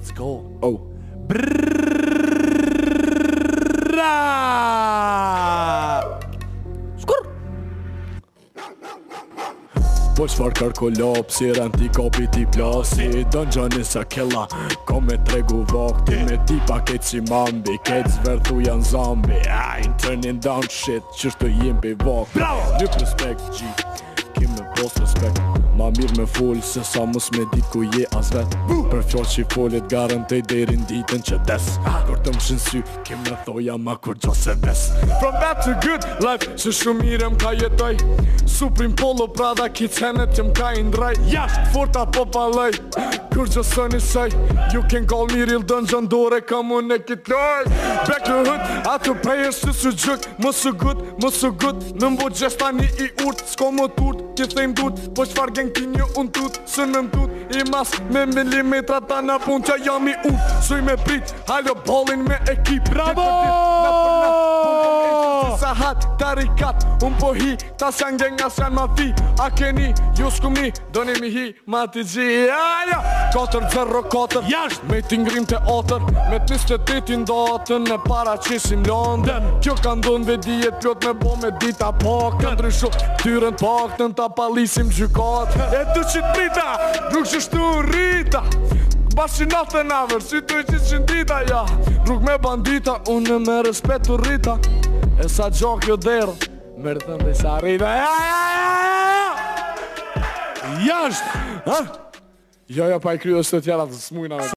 Let's go. Oh. Skur. Po qfar kërkullop, si renti kopi ti plasi Dëngjëni se killa, kom me tregu vakti Me tipa kejt si mambi, kejt zvertu janë zambi I ain't turning down shit, qështu jimbi vak Lyp respekt G, kim me pos respekt Ma mirë me full, se sa mus me dit ku je as vet Për fjall që i follit garantej derin ditën që des Kur të më sy, kim me thoja ma kur gjo se ves From bad to good life, që shumë mire m'ka jetoj Supreme Polo Prada, kitsenet që m'ka indraj Jasht, forta po palaj, kur gjo së njësaj You can call me real dungeon, dore ka mu ne kitloj Back to hood, ato pejës të së gjëk Më së good, në mbo gjesta një i urt S'ko më turt, kithejm dut, po qfar geng ti një unë tut Së në mtut, i mas me milimetra ta në pun që jam i urt Suj me prit, halo ballin me ekip Bravo! Sa hat, tarikat, unë po hi Ta s'jan geng, as janë ma fi A keni, ju s'kumni, doni mi hi Ma ti gji, aja 4-0-4 Jasht! Me t'ingrim të otër Me t'28 datën e para qisim London Kjo ka ndonë vedijet plot me bo me dita pak Të ndrysho, tyren pak të ta palisim gjykat E du qit prita, rrug që shtu rrita Bashkë natë në avër, si tu i qitë qëndita ja Rrug me bandita, unë me respetu rrita E sa gjok jo derë, mërë të ndë sa rrita Jasht! Ja, pa i kryo së të tjera të smujna